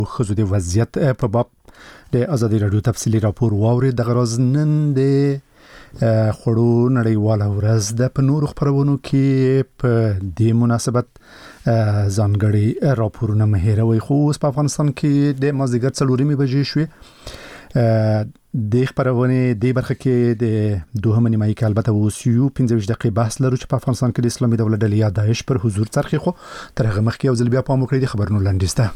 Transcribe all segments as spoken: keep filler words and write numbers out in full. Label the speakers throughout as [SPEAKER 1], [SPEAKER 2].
[SPEAKER 1] خزو د وضعیت په باب د ازادي رادیو تفصیلی راپور واوري د غرض نن د خړو نړیواله ورځ د په نور خبرونو کې په دې مناسبت ځانګړي راپورونه مهیروي خو په افغانستان کې د مازدیګر څلورمې بجې شوې د خبرونه د برخه کې د دوهمه نیمایي کې البته وسیو پنځه دقیقې بحث لرو چې په افغانستان کې د اسلامي دولت ډلې یا داعش پر حضور څرخي خو تر هغه مخکې یو ځل بیا په موکړې د خبرونو لاندېسته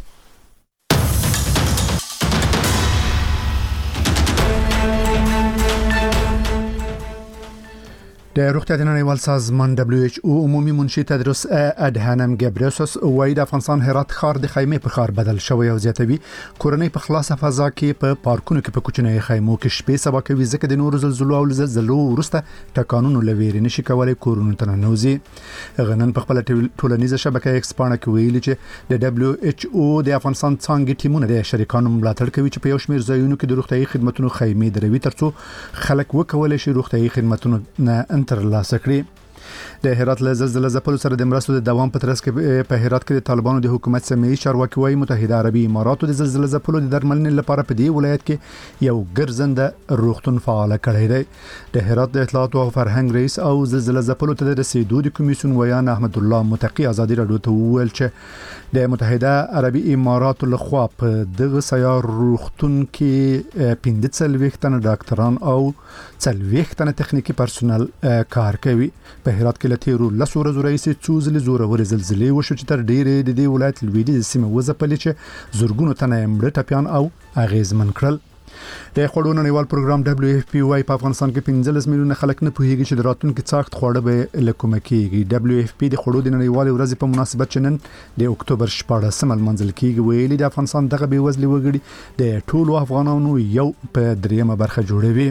[SPEAKER 1] د روغتیا د نړیوال سازمان دبليو ایچ او عمومي منشي تدرس ادهانم ګبريسوس وایي د افغانستان هرات ښار د خیمه په ښار بدل شوی او زیاتوي کورنۍ په خلاصه فضا کې په پارکونو کې په کوچنۍ خیمو کې شپې سبا کوي ځکه د نورو زلزلو او زلزلو ورسته ټکانونو لويري نشي کولای کورونو ته ننوځي غنن په خپل ټولنیزه شبکه ایکس پاڼه کې ویلي چې د دبليو ایچ او د افغانستان څنګه ټیمونه د شریکانو ملاتړ کوي چې په یو شمېر ځایونو کې د روغتيایي خدماتو خیمې دروي ترڅو خلک وکولای شي روغتيایي خدماتو نه تر لاسه کړی د هرات له زلزلې ځپلو سره د مرستو د دوام په ترڅ کې په هرات کې د طالبانو د حکومت سمیي چارواکي وايي متحده عربي اماراتو د زلزلې ځپلو د درملنې لپاره په دې ولایت کې یو ګرځنده روغتون فعال کړی دی د هرات د اطلاعات او فرهنګ رئیس او زلزلې ځپلو ته د رسیدو د کمیسیون ویان احمد الله متقی ازادي رادیو ته وویل چې د متحده عربي اماراتو لخوا په دغه سیار روغتون کې پنځه څلوېښت تنه ډاکټران او څلوېښت تنه تخنیکی پرسونل کار کوي په هرات کې لتیرو لسو ورځو رئیس څوزلې زورورې زلزلې وشو چې تر ډېرې د دې ولایت لویدیځ سیمه وځپلې چې زورګونو تنه مړه ټپيان او اغیزمن کړل د خړو نړیوال پروګرام دبليو اف پی واي په افغانستان کې پنځلس میلیونه خلک نه پوهیږي چې د راتلونکو څاخت خوړه به لکومه کیږي دبليو اف پی د خړو د نړیوال ورځ په مناسبت چنن د اکتوبر شپاړسمه منځل کیږي ویلي د افغانستان دغه بې وزلي وګړي د ټولو افغانانو یو په دریمه برخه جوړوي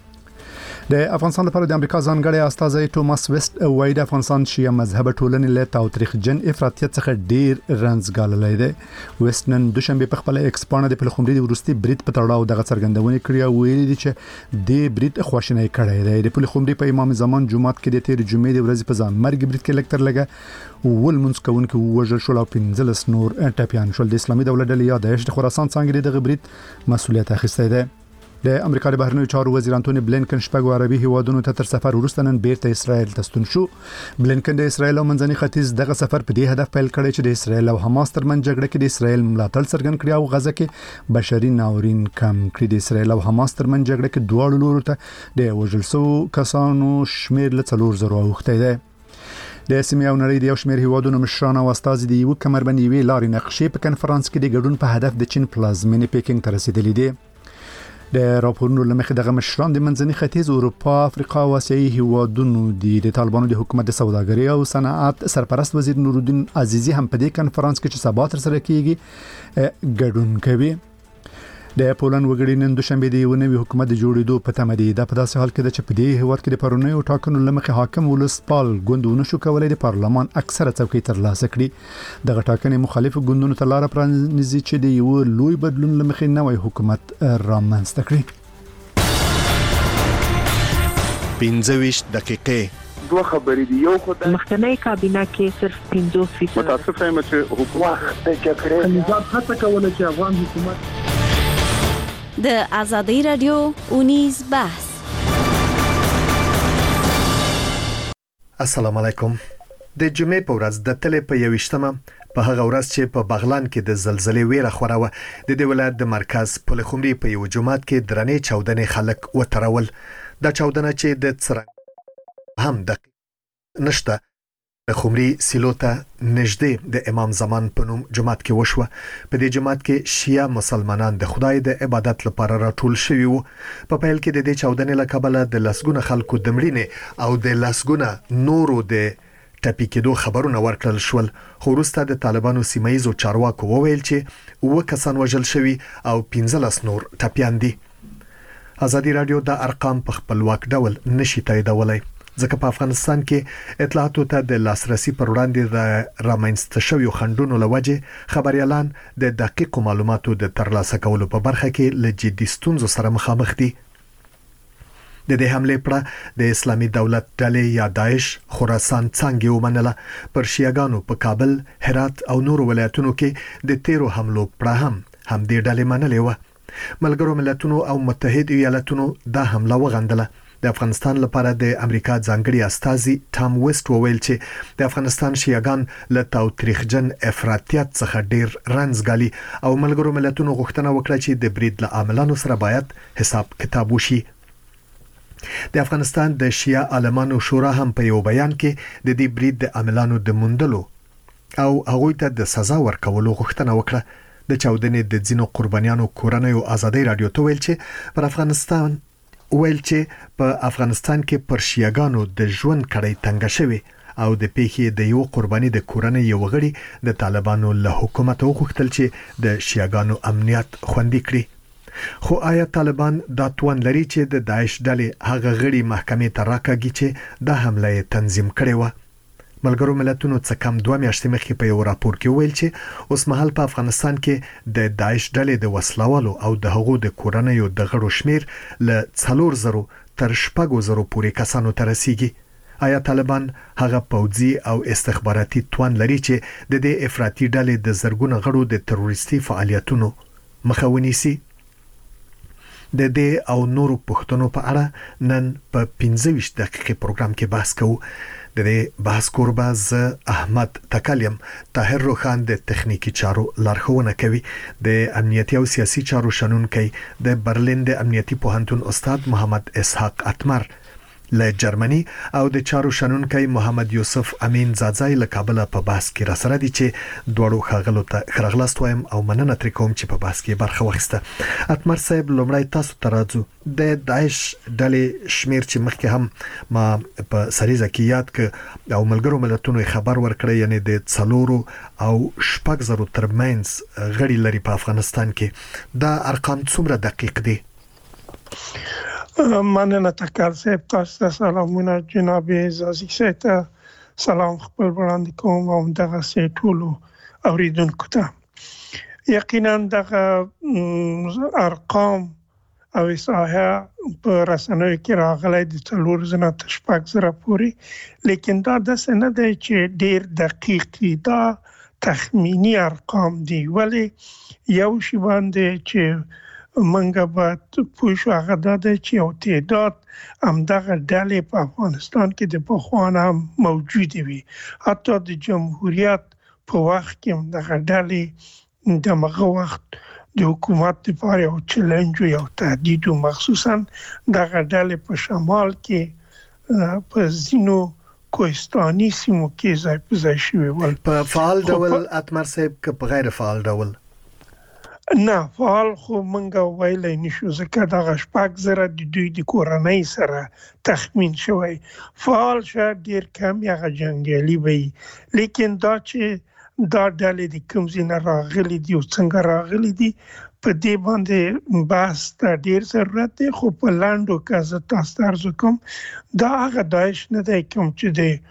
[SPEAKER 1] د افغانستان لپاره د امریکا ځانګړی استازی توماس ویست وایي د افغانستان شیعه مذهب ټولنې له تاوتریخجن افراطیت څخه ډیر رنځګاللی دی ویست نن دوشنبه په خپل ایکس پاڼه د پلخمري د ورستي برید په تړاو دغه څرګندونه کړې او ویلي دي چې د برید خواشینی کړی دی د پلخمري په امام زمان جمعات کې د تیر جمعې د ورځې په ځان مرګ برید کې لکتر لګه ول منځ کوونکو وژل شو او پنځلس نور ټپيان شول د اسلامي دولت ډلې یا داعش د خراسان څنګه دغه برید مسؤلیت اخیستی دی د امریکا د بهرنیو چارو وزیر انټونی بلینکن شپږ عربي هیوادونو ته تر سفر وروسته نن بیرته اسرائیل ته ستون شو بلینکن د اسرائیل او منځني ختیځ دغه سفر په دې هدف پیل کړی چې د اسرائیل او حماس ترمنځ جګړه کې د اسرائیل ملاتړ څرګند کړي او غزه کې بشري ناورین کم کړي د اسرائیل او حماس ترمنځ جګړه کې دواړو لورو ته د وژل شوو کسانو شمیر له څلور زره اوښتی دی د سیمې او نړۍ د یو شمېر هیوادونو مشران او استازي د یو کمربندي لارې نقشې په کنفرانس کې د ګډون په هدف د چین پلازمینې پیکینګ ته رسیدلي دي د راپورونو لمخې دغه مشران د منځني ختیځ اروپا افریقا او اسیایي هیوادونو د طالبانو د حکومت د سوداګرۍ او صنعت سرپرست وزیر نورالدین عزیزی هم په دې کنفرانس کې چې سبا تر سره کیږي ګډون کوي د پولند وګړي نن دوشنبه د یو نوي حکومت د جوړېدو په تمه دي د په داسې حال کې د چې په دې هیواد کې د پرونیو ټاکنو لمخې حاکم ولسپال ګوندونه شو کولای د پارلمان اکثره څوکۍ ترلاسه کړي دغه ټاکنې مخالف ګوندونو ته لار پرانیزي چې د یو لوی بدلون لمخې نوی حکومت رامنځته کړي
[SPEAKER 2] پنځه ویشت دقیقې
[SPEAKER 3] دوه خبرې دي یو خو د
[SPEAKER 4] مخکنی کابینه کې صرف پنځه فیصد
[SPEAKER 3] متاسفه یم چې حکومت د جګړې
[SPEAKER 5] نظام هڅه کوله چې افغان حکومت
[SPEAKER 6] د ازادي رادیو اونیز بحث
[SPEAKER 2] السلام علیکم د جمعې په ورځ د تلې په یوشتمه په هغه ورځ چې په بغلان کې د زلزلې ویره خوراوه د دې ولایت د مرکز پلخمري په یو جماعت کې درنې چاودنې خلک وترول دا چاودنه چې د څرنګ هم د نشته د خمري سیلوته نږدې د امام زمان په نوم جماعت کې وشوه په دې جماعت کې شیعه مسلمانان د خدای د عبادت لپاره راټول شوي وو په پیل کې د دې چاودنې له کبله د لسګونه خلکو د مړینې او د لسګونه نورو د ټپي کېدو خبرونه ورکړل شول خو وروسته د طالبانو سیمایي چارواکو وویل چې اووه کسان وژل شوي او پنځلس نور ټپيان دي ازادي رادیو د ارقام په خپلواک ډول نشي تاییدولای ځکه په افغانستان کې اطلاعاتو ته د لاسرسي پر وړاندې د رامنځته شویو خنډونو لوجه خبريالان د دقیقو معلوماتو د ترلاسه کولو په برخه کې له جدي ستونزو سره مخامخ دي د دې حمله پر د اسلامي دولت ډلې یا داعش خراسان څنګه ومنله پر شیعاګانو په کابل هرات او نور ولایتونو کې د تیرو حملو پر هم هم دې ډلې منلې و. ملګرو ملتونو او متحد ایالاتونو دا حمله وغندله. د افغانستان لپاره د امریکا ځانګړي استازي ټام ویسټ وویل چې د افغانستان شیعاګان له تاوتریخجن افراطیت څخه ډیر رنځ غالي او ملګرو ملتونو غوښتنه وکړه چې د برید له عاملانو سره باید حساب کتاب وشي. د افغانستان د شیعه عالمانو شورا هم په یو بیان کې د دې برید د عاملانو د موندلو او هغه ته د سزا ورکولو غوښتنه وکړه. د چاودنې د ځینو قربانیانو کورنۍ او ازادي رادیو ته ویل چې پر افغانستان ویل چې په افغانستان کې پر شیعاګانو د ژوند کړۍ تنګ شوی او د پیښې د یو قرباني د کورنۍ یو غړي د طالبانو له حکومت وغوښتل چې د شیعاګانو امنیت خوندي کړي. خو آیا طالبان دا توان لري چې د داعش ډلې هغه غړي محکمې ته راکاږي چې دا حمله تنظیم کړې و؟ ملګرو ملتونو څخه کم دوه میاشتې مخکې په یو راپور کې ویل چې اوس مهال په افغانستان کې د داعش ډلې د وسلوالو او د هغو د کورنیو د غړو شمیر له څلور زرو تر شپږو زرو پورې کسانو ته رسیږي. آیا طالبان هغه پوځي او استخباراتي توان لري چې د دې افراطي ډلې د زرګونو غړو د تروریستي فعالیتونو مخه ونیسي؟ د دې او نورو پوښتنو په اړه نن په پنځه ویشت دقیقې پروګرام کې بحث کوو. د دې بحث کوربه ز احمد تکلیم طاهر روخان د تخنیکی چارو لارښوونه کوي. د امنیتي او سیاسي چارو شنونکي د برلین د امنیتي پوهنتون استاد محمد اسحاق اتمر له جرمني او د چارو شنونکي محمد یوسف امین زادزای له کابل په بحث کې را سره دي چې دوړو خغلو ته خرغلاست وایم او مننه تر کوم چې په بحث کې برخه واخیسته. اتمر صاحب لومړی تاسو ترازو د داعش ډلې شمیر چې مخکې هم ما په سریزه کې یاد ک او ملګرو ملتونو خبر ورکړی یعنی د څلورو او شپږ زرو ترمنځ غړي لري په افغانستان کې. دا ارقام څومره دقیق دي؟
[SPEAKER 7] مننه تکل صاحب، تاسو ته سلامونه. جناب عزیزی صاحب ته سلام خپل وړاندې کوم او دغه سه ټولو اوریدونکو ته. یقینا دغه ارقام او احصایه په رسنیو کې راغلي د څلور زره تر شپږ زره پورې، لیکن دا داسې نه دی چې ډیر دقیق دي. دا تخمینی ارقام دي، ولی یو شی باندې چې منګه باید پوه شو هغه دا دی چې یو تعداد همدغه ډلې په افغانستان کې د پخوانه هم موجود وي. حتی د جمهوریت په وخت کې همدغه ډلې دغه وخت د حکومت لپاره یو چیلنج او یو تهدید او مخصوصا دغه ډلې په شمال کې په ځینو کوهستاني سیمو کې ځای په ځای شوي ول.
[SPEAKER 2] په فعال ډول اتمر صاحب که په غیر فعال ډول؟
[SPEAKER 7] نه، فعال خو منګه ویلای نشو ځکه دغه شپږ زره د دوی د کورنۍ سره تخمین شوی. فعال شاید ډیر کم هغه جنګیالي وي، لیکن دا چې دا ډلې د کوم ځای نه راغلي دي او څنګه راغلي دي په دې باندې بحث ته ډیر ضرورت دی. خو په لاندو کې زه تاسو ته عرض کوم دا هغه داعش نه دی کوم چې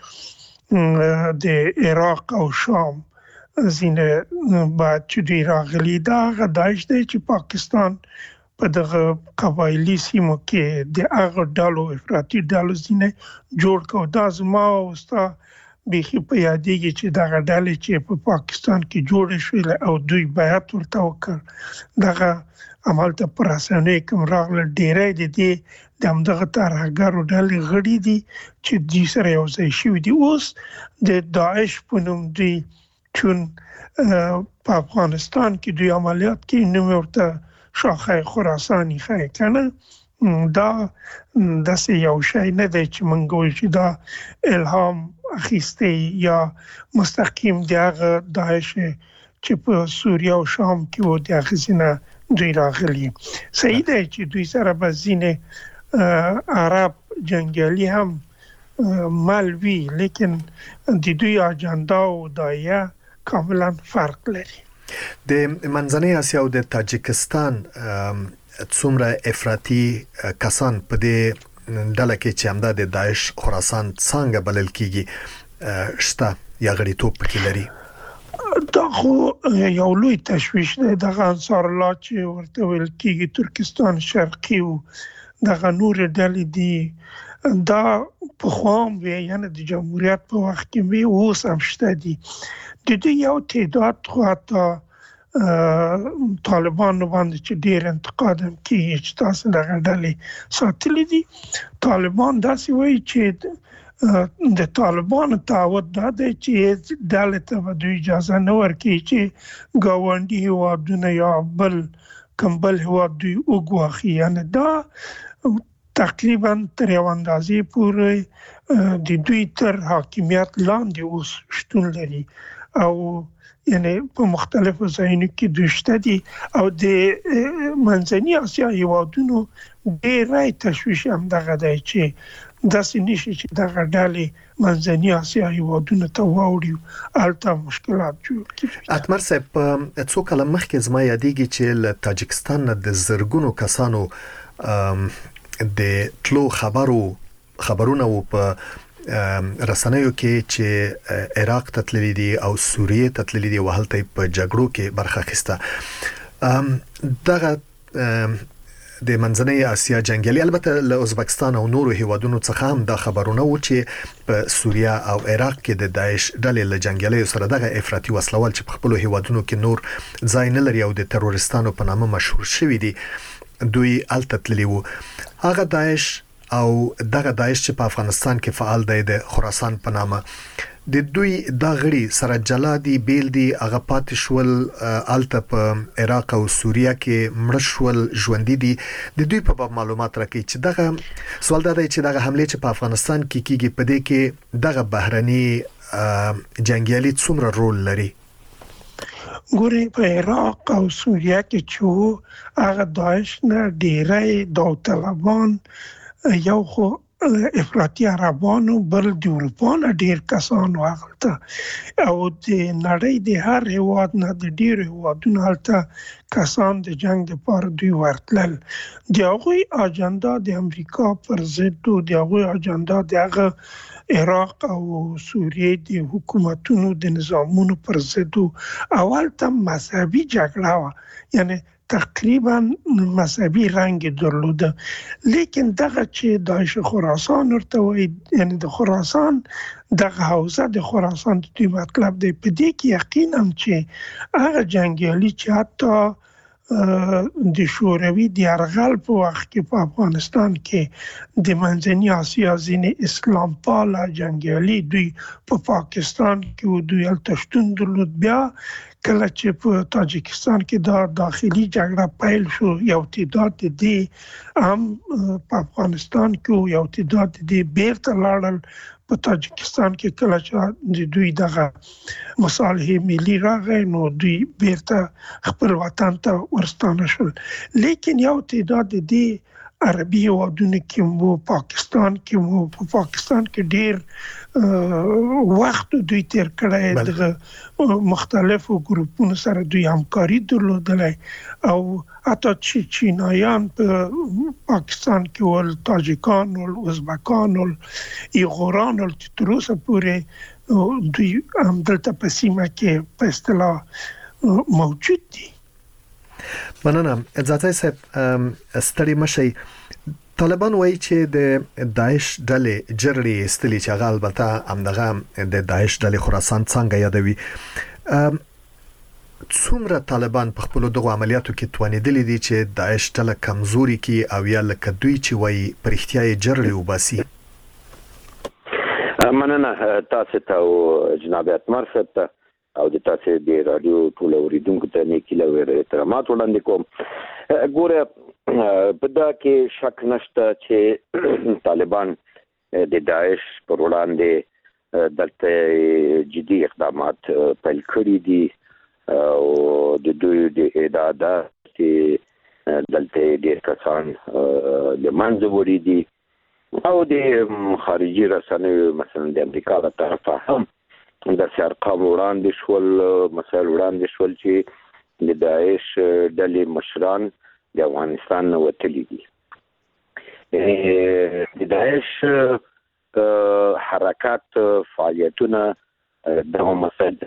[SPEAKER 7] د عراق او شام زینه بعد چې دی راغلی. دا هغه داعش دی چې پاکستان په دغه قبایلی سیمو کې د هغه ډلو افراطي ډلو زینه جوړ کړ. دا زما وستا بيخي په یادېږي چې دغه ډلې چې په پاکستان کې جوړ شوې او دوی بیعت ورته وکړ، دغه عمل ته پر اسانه کوم راغله ډېرې د دې د همدغه ترهګرو ډلې غړي دي چې د سره یو ځای شوي دي. اوس د داعش په نوم دی چون په افغانستان کې دوی عملیات کې نوم ورته شاخه خراساني خای کنه. دا داسې یو شی نه دی چې موږ وایو چې دا الهام اخیسته یا مستقیم دی هغه داعش چې په سوریه او شام کې و د اخیسنه دوی راغلي. صحیح دی چې دوی سره به ځینې عرب جنګیالي هم مل وي، لیکن د دوی اجنډا او دایه کاملا فرق لري.
[SPEAKER 2] د منځنۍ اسیا او د تاجکستان څومره افراطي کسان په دې ډله کې چې همدا د داعش خراسان څنګه بلل کیږي شته یا غړیتوب پکې لري؟
[SPEAKER 7] دا خو یو لوی تشویش دی. دغه انصار الله چې ورته ویل کیږي ترکستان شرقي او دغه نور ډلې دي، دا په خوام وی یعنی د جمهوریت په وخت کې وی اوس هم شته دي. د دې یو تعداد خو حتی طالبان باندې چې ډیر انتقاد هم کوي چې تاسو دغه ډلې ساتلې دي. طالبان داسې وایي چې د طالبان تعهد دا دی چې ډلې ته دوی اجازه نه ورکوي چې ګاونډي هیوادونه یا بل کوم بل هیواد دوی وګواخي. یعنې دا تقریبا تر یو اندازې پورې د دوی تر حاکمیت لاندې اوس شتون لري او یعنی په مختلفو ځایونو کې دوشته دي او د منځني اسیا هیوادونو ډېری تشویش هم دغه دی چې داسې نشي چې دغه ډلې منځني اسیا هیوادونو ته واوړي هلته مشکلات جوړ کړي.
[SPEAKER 2] اتمر صاحب په څو کاله مخکې زما یادېږي چې له تاجکستان نه د زرګونو کسانو د تلو خبرو خبرونه و په رسنیو کې چې عراق ته تللی دي او سوریه ته تللی دي وهلته په جګړو کې برخه اخیسته. دغه د منځنۍ اسیا جنگیالي البته له ازبکستان او نورو هیوادونو څخه هم دا خبرونه و چې په سوریه او عراق کې د داعش ډلې له جنگیالي سره دغه افراطي وسلوال چې په خپل هیوادونو کې نور ځای نه لري او د ترورستانو په نامه مشهور شوی دي دوی الته تللی وو. هغه داعش او دغه داعش چې په افغانستان کې فعال دی د خراسان په نامه د دوی د غړي سره جلادي بیل دي هغه پاتې شول الته په عراق او سوریه کې مړ شول ژوند دي. د دوی په معلومات راکې چې دغه سوال دا دی چې دغه حمله چې په افغانستان کې کیږي په دې کې دغه بهرني جنگیالي څومره رول لري؟
[SPEAKER 7] ګوري په عراق او سوریه کې چې هغه داعش نه ډیری داوطلبان یو خو افراطي عربانو بل د اروپا نه ډیر کسان واغلته او د نړۍ د هر هیواد نه د ډیر هیوادونو هلته کسان د جنگ لپاره دوی ورتلل. د هغوی اجنډا د امریکا پر ضد او د هغوی اجنډا د هغه عراق او سوریه د حکومتونو د نظامونو پر ضد او هلته مذهبي جګړه و یعنی تقریبا مذهبي رنگ درلوده. لیکن دغه چې داعش خراسان ورته وایي یعنی د خراسان دغه حوزه د خراسان د دوی مطلب دی په دې کې یقینا چې هغه جنگیالي چې حتی د شوروي د یرغل په وخت کې په افغانستان کې د منځني اسیا ځینې اسلام پاله جنگیالي دوی په پا پاکستان کې دوی هلته شتون درلود. بیا کله چې په تاجکستان کې دا داخلي جګړه پیل شو یو تعداد دې هم په افغانستان کې یو تعداد دې بیرته لاړل په تاجکستان کې کله چې دوی دغه مصالحې ملي راغی نو دوی بیرته خپل وطن ته ورستانه شول. لیکن یو تعداد دې عربي هیوادونو کې مو پاکستان کې مو په پاکستان کې ډیر وخت دوی تیر کړی د مختلفو ګروپونو سره دوی همکاري درلودلای او حتی چې چینایان په پاکستان کې ول تاجکان ول ازبکان ول ایغوران ول چې تر اوسه پورې دوی هم دلته په سیمه کې په اصطلاح موجود دي.
[SPEAKER 2] مننه. ځاتای صاحب ستړي مشي طالبان وایي چې د داعش ډلې جرړې استلی چې هغه البته همدغه د داعش ډلې خراسان څنګه یادوي. څومره طالبان په خپل دغه عملیاتو کې توانیدلې دي چې داعش ډله کمزوري کی او یا لکه دوی چې وایي پر احتیاج جرړې وباسي؟
[SPEAKER 8] مننه تاسو ته جناب اتمر صاحب او د تاسو د رادیو ټول اوریدونکو ته نیکی له احترامات وړاندې کوم. ګوره په دا کې شک نشته چې طالبان د داعش پر وړاندې دلته جدي اقدامات پیل کړي دي او د دوی د اعدادات چې دلته ډېر کسان له منځه وړي دي او د خارجي رسنیو مثلا د امریکا له طرفه هم د ارقام وړاندې شول مسایل وړاندې شول چې د داعش ډلې مشران د افغانستان نه وتلي دي. د داعش حرکات فعالیتونه دغه مسایل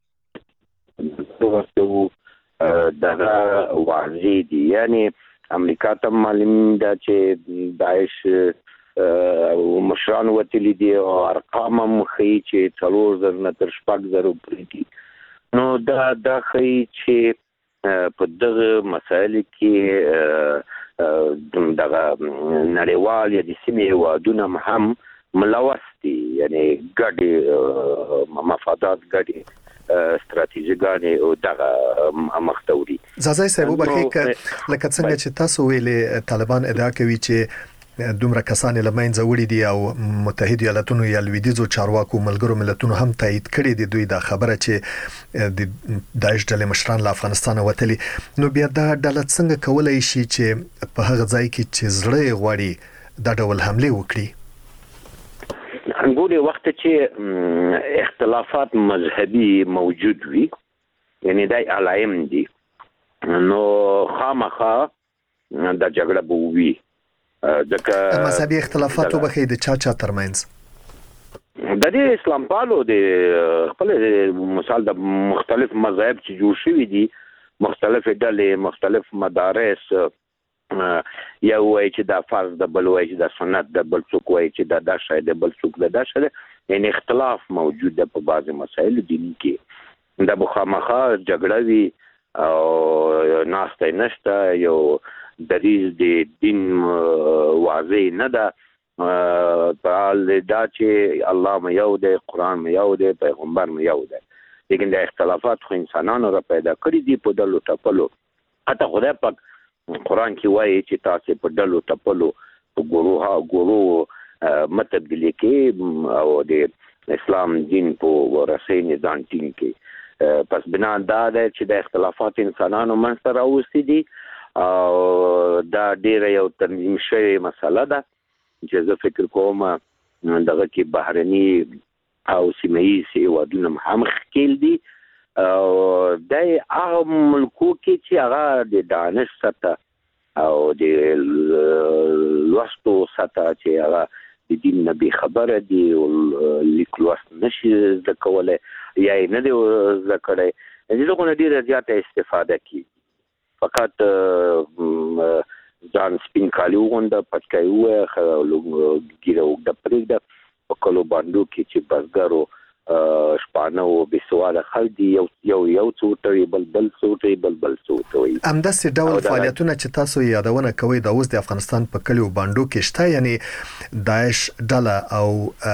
[SPEAKER 8] دغه واضح دي یعنی امریکا ته معلوم ده چې داعش مشران وتلی دي او ارقام هم ښیي چې څلور زره نه تر شپږ زره پورې دي. نو دا دا ښیي چې په دغه مسایل کې دغه نړیوال یا د سیمې هیوادونه هم ملوث دي، یعنی ګډې مفادات ګډې استراتیژیګانې او دغه مختوري.
[SPEAKER 2] زازای صاحب وبخښئ که لکه څنګه چې تاسو ویلې طالبان ادعا کوي چې دومره کسان له منځه وړي دي او متحده ایالاتونو یا لویدیځو چارواکو ملګرو ملتونو هم تایید کړي دي دوی دا خبره چې د داعش ډلې مشران له افغانستان وتلي، نو بیا دا ډله څنګه کولای شي چې په هغه ځای کې چې زړه غواړي دا ډول حمله وکړي؟
[SPEAKER 8] ګوري وخت چې اختلافات مذهبي موجود وي، یعنی دای علایم دي، نو خامخا د جګړه به وي. ځکه
[SPEAKER 2] مذهبي اختلافات وبخې د چا چا ترمنځ
[SPEAKER 8] د دې اسلام پالو د خپل مثال د مختلف مذاهب چې جوړ شوي دي، مختلف ډلې، مختلف مدارس، یو وایي چې دا فرض د بل وایي چې دا سنت د بل څوک وایي چې دا دا شی د بل څوک د دا شی، یعنی اختلاف موجود ده په بعض مسایل دیني کې. د مخامخه جګړه وي او ناسته نشته، یو دریز د دین واضح نه ده، په حال دا چې الله مې یو دی، قرآن مې یو دی، پیغمبر مې یو دی، لیکن د اختلافات خو انسانانو را پیدا کړي دي په ډلو ټپلو. حتی خدای پاک قرآن کې وایي چې تاسو په ډلو ټپلو په ګروه ګروه متبدلی کې او د اسلام دین په ورسې نظام ټینګ کې. پس بنا دا ده چې د اختلافات انسانانو منځ راوستي دي او دا ډیره یو تنظیم شوی مسله ده چې زه فکر کوم دغه کې بهرني او سیمه‌ایز هیوادونه هم ښکیل دي او د هغه ملکو کې چې هغه د دانش سطح او د لوستو سطح چې هغه د دین نه بې خبره دي او لیک لوست نشي زده کولی یا یې نه دی زده کړی، د دغو نه ډېره زیاته استفاده کېږي. فقط ځان سپین کالي وغونډه، پټکی ووایه، ګیره اوږده پرېږده، په کلو بانډو کې چې بزګرو شپانه او بېسواده خلک دي، یو یو یو څه ورته وي، بل بل څه ورته وي، بل بل څه ورته وي.
[SPEAKER 2] همداسې ډول فعالیتونه چې تاسو یادونه کوئ دا اوس د افغانستان په کلیو بانډو کې شته، یعنی داعش ډله او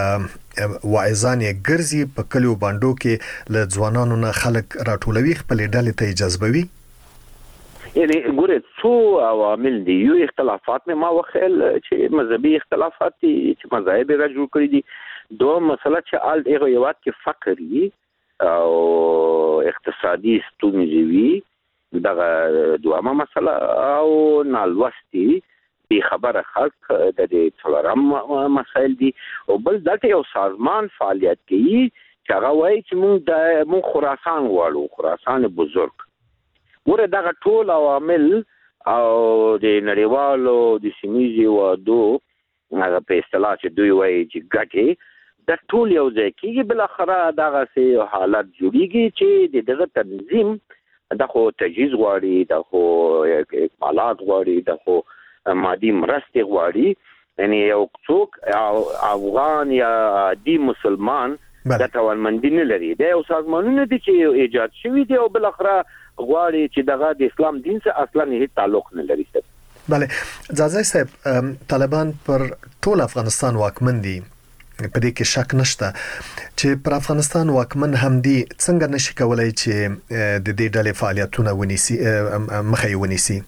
[SPEAKER 2] واعظان یې ګرځي په کلیو بانډو کې له ځوانانو نه خلک راټولوي، خپلې ډلې ته یې جذبوي.
[SPEAKER 8] یعنی ګوره څو عوامل دي، یو اختلافات مې ما وخیل چې مذهبي اختلافات دي چې مذاهب را جوړ کړي دي، دوه مسله چې آل دغه هیواد کې فقر وي او اقتصادي ستونزې وي، دغه دوامه مسله، او نالوستي بې خبره خلک د دې څلورم مسایل دي. او بل دلته یو سازمان فعالیت کوي چې هغه وایي چې موږ د موږ خراسان غواړو، خراسان بزرګ. ګوره دغه ټول عوامل او د نړیوالو د سیمه‌ایزو هیوادو هغه په اصطلاح چې دوی وایي چې ګټې د ټول یو ځای کېږي، بالاخره دغسې حالت جوړېږي چې د دغه تنظیم دا خو تجهیز غواړي، دا خو اکمالات غواړي، دا خو مادي مرستې غواړي، یعنی یو څوک افغان یا عادي مسلمان د توانمندي نه لري، دا یو سازمانونه دي چې ایجاد شوي دي او بالاخره غواړي چې دغه د اسلام دین سره اصلا هیڅ تعلق نه لري.
[SPEAKER 2] بله زازای صاحب، طالبان پر ټول افغانستان واکمن دي، په دې کې شک نشته چې پر افغانستان واکمن هم دي، څنګه نشي کولای چې د دې ډلې فعالیتونه ونیسي، مخه یې ونیسي؟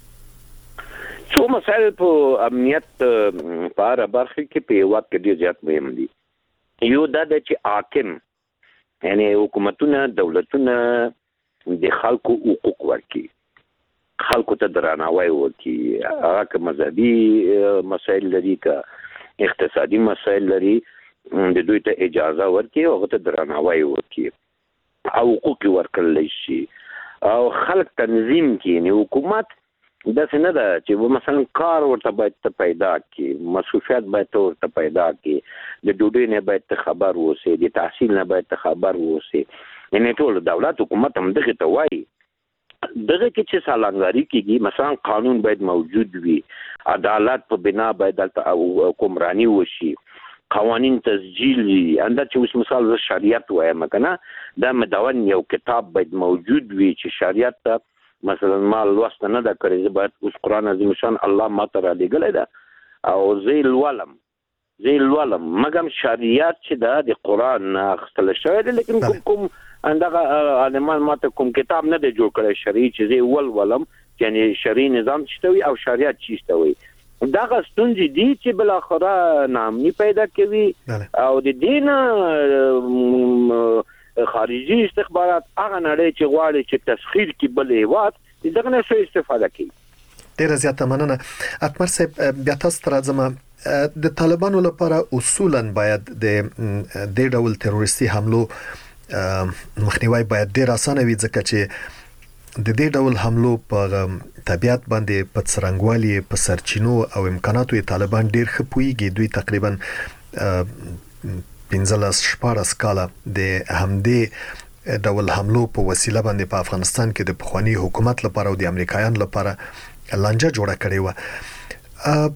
[SPEAKER 8] څو مسایل په امنیت په هره برخه کې په هیواد کې ډېر زیات مهم دي. یو دا ده چې حاکم یعنی حکومتونه، دولتونه د خلکو حقوق ورکړي، خلکو ته درناوی وکړي، هغه که مذهبي مسایل لري که اقتصادي مسایل لري، د دوی ته اجازه ورکړي او هغه ته درناوی وکړي او حقوق ورکړلی شي او خلک تنظیم کړي. یعنې حکومت داسې نه ده چې مثلا کار ورته باید ته پیدا کړي، مصروفیات باید ته ورته پیدا کړي، د ډوډۍ نه باید ته خبر واوسې، د تحصیل نه باید ته خبر واوسې. یعنې ټول دولت حکومت هم دغې ته وایي. دغه کې چې سالنګاري کېږي، مثلا قانون باید موجود وي، عدالت په بنا باید دلته حکمراني وشي، قوانین تسجیل وي. انده چې اوس مثال زه شریعت وایم که نه، دا مدون یو کتاب باید موجود وي چې شریعت ته مثلا ما لوست نه دا کړی زه باید اوس قرآن عظیم شان الله ماته را لېږلی ده او زه لولم زه لولم مګم شریعت چې دا د قرآن نه اخیستلی شوی دی لیکن کوم کوم اندغه عالمان ماته کوم کتاب نه دی جوړ کړی شرعي چې زه ولولم یعنی شرعي نظام چیته وي او شریعت چیته وي دغه ستونزې دي چې بالاخره ناامني پیدا کوي او د دې نه خارجي استخبارات هغه نړۍ چې غواړي چې تسخیر کړي بل هېواد دغه نه څه استفاده کوي.
[SPEAKER 2] ډېره زیاته مننه. اتمر صاحب بیا تاسو ته راځم. د طالبانو لپاره اصولا باید د دې ډول تروریستي حملو مخنیوي باید ډېر اسانه وي ځکه چې د دې ډول حملو په طبيعت باندې په څرنګوالي په سرچینو او امکاناتو طالبان ډېر ښه پوهیږي. دوی تقریبا پنځلس شپاړس کاله د همدې ډول حملو په وسیله باندې په افغانستان کې د پخوانی حکومت لپاره او د امریکایانو لپاره لانجه جوړه کړې و.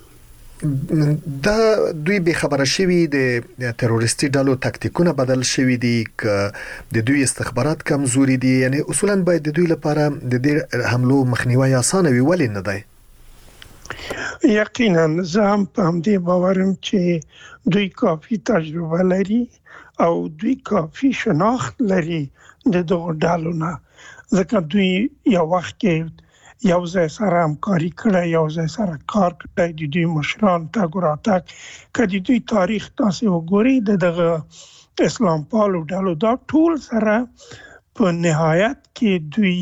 [SPEAKER 2] دا دوی به خبره شوي د تروریستي ډلو تاکتیکونه بدل شوي دي ک د دوی استخبارات کمزوري دي یعنی اصولا باید د دوی لپاره د دې حملو مخنیوي اسانه وي ولې نه دی؟
[SPEAKER 7] یقینا زه هم په همدې باورم چې دوی کافي تجربه لري او دوی کافي شناخت لري د دغو ډلو نه ځکه دوی یو وخت کې یو ځای سره همکاري کړی یو ځای سره کار کړی د دوی مشران تګ راتګ که د دوی تاریخ تاسې وګورئ د دغه اسلام پالو ډلو دا ټول سره په نهایت کې دوی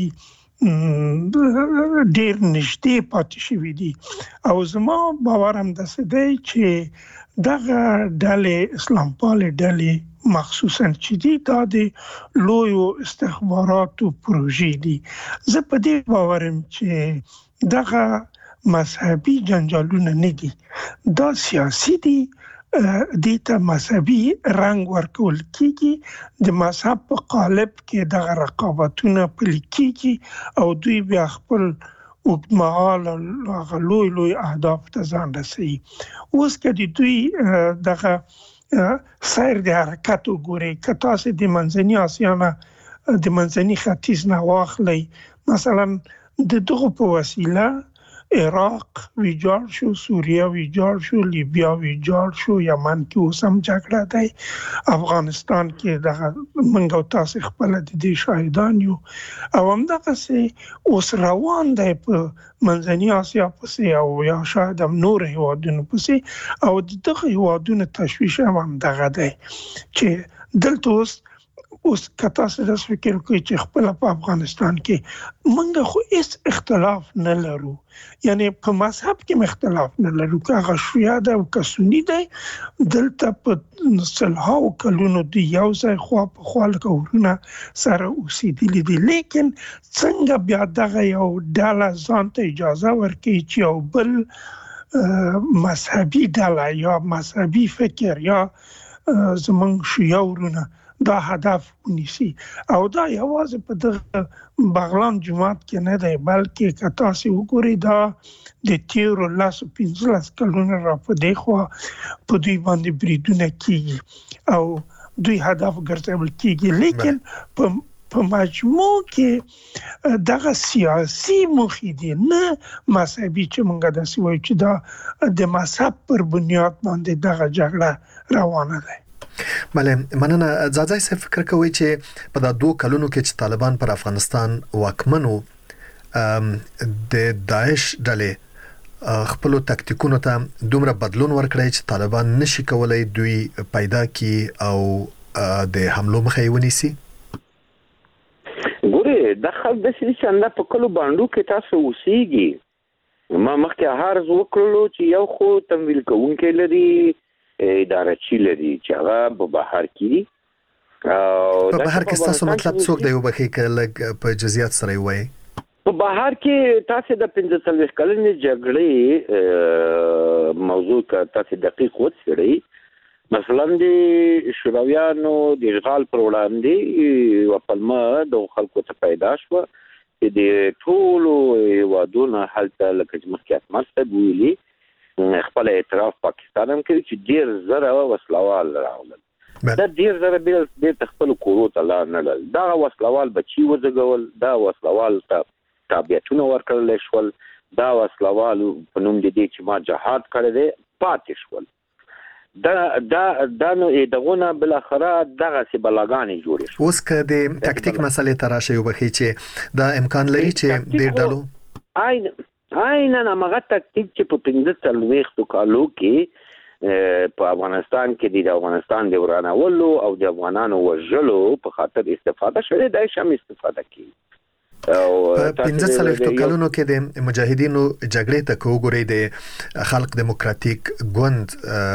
[SPEAKER 7] ډېر نږدې پاتې شوي دي او زما باور همداسې دی چې دغه ډلې اسلام پالې ډلې مخصوصا چې دي دا د لویو استخباراتو پروژې دي. زه په دې باورم چې دغه مذهبي جنجالونه نه دي دا سیاسي دي دې ته مذهبي رنګ ورکول کېږي د مذهب په قالب کې دغه رقابتونه پلي کېږي او دوی بیا خپل اوږدمهاله هغه لوی لوی اهداف ته ځان رسوي. اوس که د دوی دغه سیر د حرکت وګورئ که تاسې د منځني اسیا نه د منځني ختیځ نه واخلئ مثلا د دغو په وسیله عراق ویجاړ شو، سوریه ویجاړ شو، لیبیا ویجاړ شو، یمن کې اوس هم جګړه دی، افغانستان کې دغه موږ او تاسو خپل د دې شاهدان یو او همدغسې اوس روان دی په منځني اسیا پسې او یا شاید هم نور هیوادونو پسې او دغه هیوادونو تشویش هم همدغه دی چې دلته اوس اوس که تاسو داس فکر کوئ چې خپل په افغانستان کې موږ خو هیڅ اختلاف نه لرو، یعنی په مذهب کې اختلاف نه لرو، که هغه شیعه ده او که سني دی، دلته په سلهاو کلونو د یو ځای خوا په خوا لکه ورونه سره اوسېدلي دي. لیکن څنګه بیا دغه یو ډله ځان ته اجازه ورکوي چې یو بل مذهبي ډله یا مذهبي فکر یا زمونږ شیعه ورونه دا هدف ونیسي او دا یوازې په دغه بغلان جماعت کې نه دی بلکې که تاسې وګورئ دا د تیرو لسو پنځلس کلونو را په دې خوا په دوی باندې بریدونه کېږي او دوی هدف ګرځول کېږي. لیکن په په مجموع کې دغه سیاسي موخې دي نه مذهبي چې موږ داسې وایو چې دا د مذهب پر بنیاد باندې دغه جګړه روانه ده.
[SPEAKER 2] بله مننه. ځاځی صاحب فکر کوي چې په دا دوه کلونو کې چې طالبان پر افغانستان واکمنو د داعش ډلې خپل تاکتیکونو ته دومره بدلون ورکړی چې طالبان نشي کولای دوی پیدا کی او د حملو مخه ونیسي.
[SPEAKER 8] ګوره د خلک د سړي څنګه په کلو باندې کې تاسو اوسېږي ما مخکې هارز وکړلو چې یو خو تمویل کوونکی لري اداره چی لري چې هغه په بهر کې
[SPEAKER 2] په بهر کې تاسو مطلب څوک دی وبخي کله په جزئیات سره وایي
[SPEAKER 8] په بهر کې تاسو د پنځه څلوېښت کلنې جګړې موضوع کا تاسو دقیق وڅېړئ مثلا د شورویانو د اشغال پر وړاندې یوه پلمه د خلکو ته پیدا شوه چې د ټولو هېوادونو هلته لکه چې مخکې اتمر صاحب ویلي خپل اعتراف پاکستان هم کوي چې ډیر زره وسلوال راغلل. دا ډیر زره بیرته خپل کورو ته لاړ نه لل. دا وسلوال بچي وزګول دا وسلوال ته تابعیتونه ورکړل شول دا وسلوال په نوم د دې چې ما جهاد کړی دی پاتې شول دا دا دا نو دغه بل اخره دغه سی بلاګانې جوړې شو
[SPEAKER 2] اوس که د تکتیک مسلې تراشه یو بخي چې دا امکان لري چې ډیر ډلو
[SPEAKER 8] آی آی نه نه مغه تکتیک چې په پنځه څلوېښتو کالو کې په افغانستان کې د افغانستان د ورانولو او د افغانانو وژلو په خاطر استفاده شوه د شم استفاده کی
[SPEAKER 2] او پنځه څلوېښتو کالونو کې د مجاهدینو جګړې ته کوګوري د خلق دیموکراتیک ګوند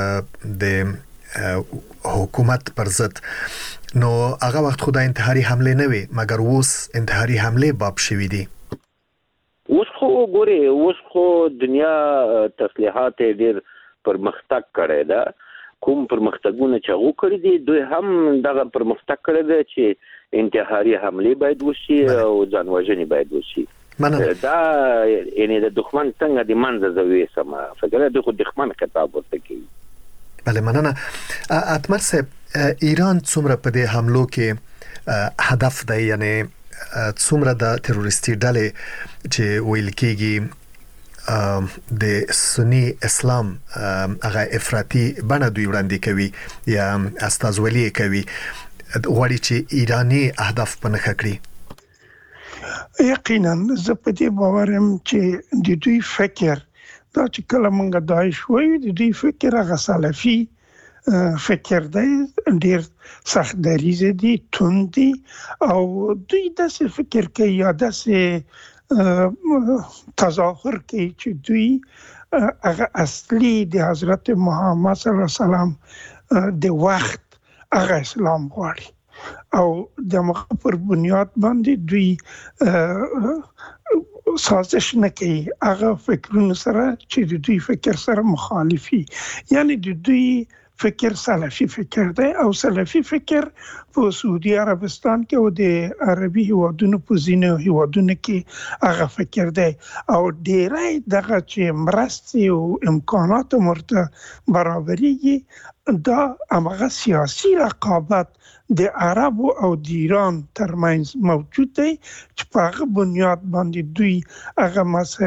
[SPEAKER 2] د حکومت پر ضد نو هغه وخت خدای انتحاري حمله نه وي مګر اوس انتحاري حمله باب شوې دي
[SPEAKER 8] اوس خو ګوري اوس خو دنیا تسلیحات ډېر پرمختګ کړی دا کوم پرمختګونه چې هغه کړی دي دوی هم دغه پرمختګ کړی دی چې انتحاري حمله باید وشي او ځانوژنې باید وشي دا یعنی د دښمن څنګه د منځ زوي سم فکر د خو دښمن خطاب ورته کوي
[SPEAKER 2] بله مننه اتمر صاحب ایران څومره په دې حملو کې هدف دی یعنی څومره د تروریستي ډلې چې ویل کېږي د سنی اسلام هغه افراطي بڼه دوی وړاندې کوي یا استازولي کوي غواړي چې ایرانی اهداف په نښه کړي
[SPEAKER 7] یقینا زه په دې باور یم چې د دوی فکر دا چې کله موږ داعش وایو د دوی فکر هغه سلفي فکر دی ډیر سخت دریزه دي توند دي او دوی داسې فکر کوي یا داسې تظاهر کوي چې دوی هغه اصلي د حضرت محمد صلی الله علیه وسلم د وخت هغه اسلام غواړي او د مخ پر بنیاد باندې دوی سازش نه کوي هغه فکرونه سره چې د دوی فکر سره مخالفي یعنی د دوی فکر سلفي فکر دی او سلفي فکر په سعودي عربستان کې او د عربي هیوادونو په ځینو هیوادونو کې هغه فکر دی او ډیری دغه چې مرستې او امکانات مرته برابرېږي دا هغه سیاسي رقابت د عربو او د ایران ترمنځ موجود دی چې په هغه بنیاد باندې دوی هغه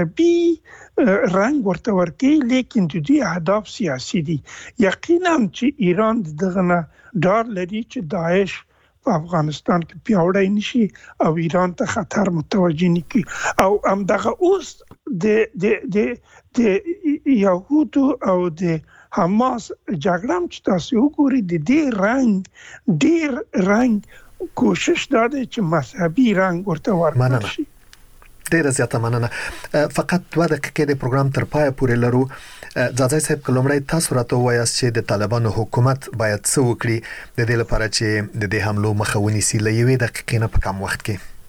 [SPEAKER 7] مذهبي رنګ ورته ورکوي لیکن د دوی اهداف سیاسي دي یقینا چې ایران دغه نه ډار لري چې داعش په افغانستان کې پیاوړی نشي او ایران ته خطر متوجه نه کی او هم دغه اوس د د د د یهودو او د حماس جګړه چې تاسو وګورئ د دې رنګ ډیر رنګ کوشش داده چې مذهبي رنګ ورته ورکړي شي
[SPEAKER 2] ډیره زیاته مننه فقط دوه دقیقې د پروګرام تر پای پورې لرو ځاځي صاحب کلمړی تاسو راته وایاست چې د طالبانو حکومت باید څه وکړي د دې لپاره چې د دې حملو مخه ونیسي لوي دقیقې نه په کم وخت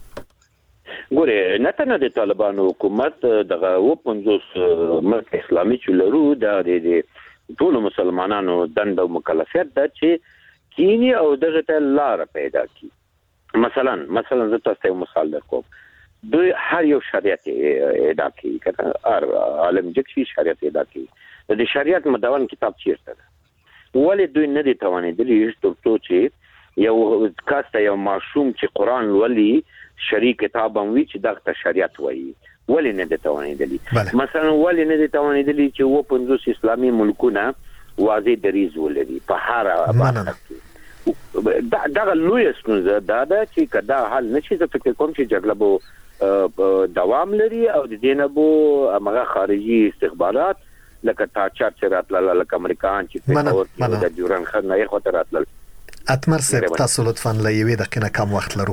[SPEAKER 2] کې
[SPEAKER 8] ګوره نه تنه د طالبانو حکومت دغه و پنځوس ملک اسلامي چې لرو د ټول مسلمانانو دند او مکلفیت ده چې کینی او دغه ته لار پیدا کی مثلا مثلا زه تاسو ته مثال درکوم دوی هر یو شریعت ادا کوي کنه هر عالم جکشي شریعت ادا کوي د شریعت مدون کتاب چیرته ده ولې دوی نه دي توانېدلی چې چې یو کاسته یو معصوم چې قران ولي شری کتاب هم وی چې دغه شریعت وایي ولې نه دي توانېدلی مثلا ولې نه دي توانېدلی چې و پنځوس اسلامي ملکونه واضح دریز ولري په هر باندې دا دغه لوی ستونزه دا ده چې کدا حل نشي زه فکر کوم چې جګړه به دوام لري او د دینه بو هغه خارجي استخبارات لکه تاچار چې راتلل لکه امریکایان چې په اور د جوران خنه یې خاطر راتلل
[SPEAKER 2] اتمر صاحب تاسو لطفاً لوي دقیقه کم وخت لرو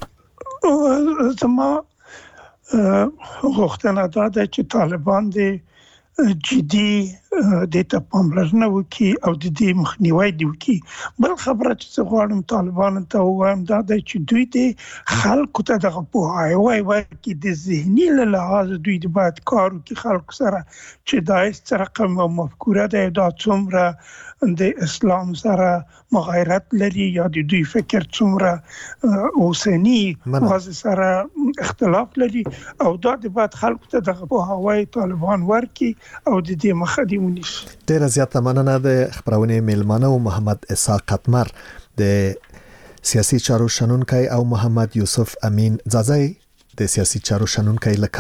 [SPEAKER 7] زما غوښتنه دا ده چې طالبان د جدي د ته پاملرنه وکي او د دې مخنیوي دی وکي بل خبره چې غواړم طالبان ته وایم دا د چې دوی د خلکو ته دغه په وای وای کې د ذهني له لحاظ دوی د باید کار وکي خلکو سره چې دایس رقم او مفکوره ده دا څومره د اسلام سره مغایرت لري یا د دوی فکر څومره اوسنی واز سره اختلاف لري او دا د باید خلکو ته دغه په وای طالبان ورکي او د دې مخه دی
[SPEAKER 2] ډیره زیاته مننه د خبرونه میلمانه او محمد اسحاق قطمر د سیاسي چارو شنونکي او محمد یوسف امین ځاځي د سیاسي چارو شنونکي